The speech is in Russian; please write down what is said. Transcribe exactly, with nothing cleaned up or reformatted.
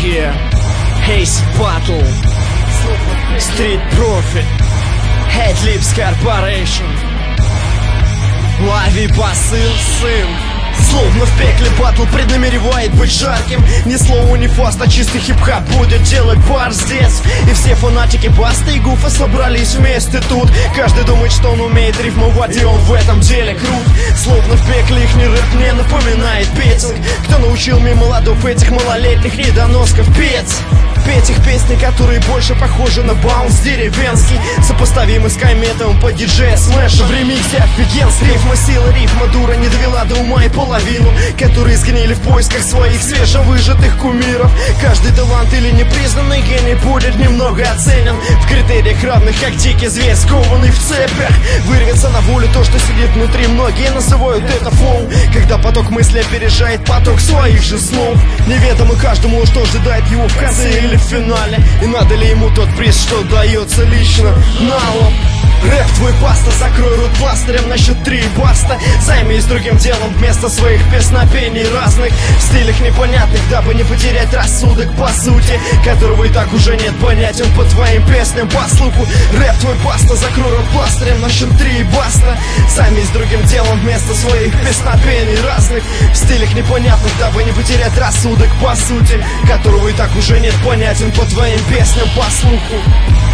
Yeah, Ace Battle, Street Profit, Headlips Corporation. Лови посыл, сын. Словно в пекле батл преднамеревает быть жарким. Ни слова, ни фаста, чистый хип-хап будет делать бар здесь. И все фанатики Баста и Гуфа собрались вместе тут. Каждый думает, что он умеет рифмовать, и он в этом деле крут. Словно в пекле их не рэп мне напоминает петинг. Кто научил мимо ладов этих малолетних недоносков петь? Петь их песни, которые больше похожи на баунс деревенский, сопоставимый с Кайметом по диджея Смэша. В ремиксе офигенский. Рифма сила, рифма дура не довела до ума и половину, которые сгнили в поисках своих свежевыжатых кумиров. Каждый талант или непризнанный гений будет немного оценен в критериях равных, как дикий зверь, скованный в цепях. Вырвется на волю то, что сидит внутри. Многие называют это флоу, когда поток мысли опережает поток своих же слов. Неведомо каждому, что ожидает его в конце или в финале, и надо ли ему тот приз, что дается лично налом. Рэп твой Баста, закрой рот пластырем на счет три, баста. Займись другим делом вместо своих песнопений разных в стилях непонятных, дабы не потерять рассудок по сути, которого и так уже нет понятен по твоим песням по слуху. Рэп твой Баста, закрой рот пластырем на счет три, баста. Займись другим делом вместо своих песнопений разных в стилях непонятных, дабы не потерять рассудок по сути, которого и так уже нет понятен по твоим песням по слуху.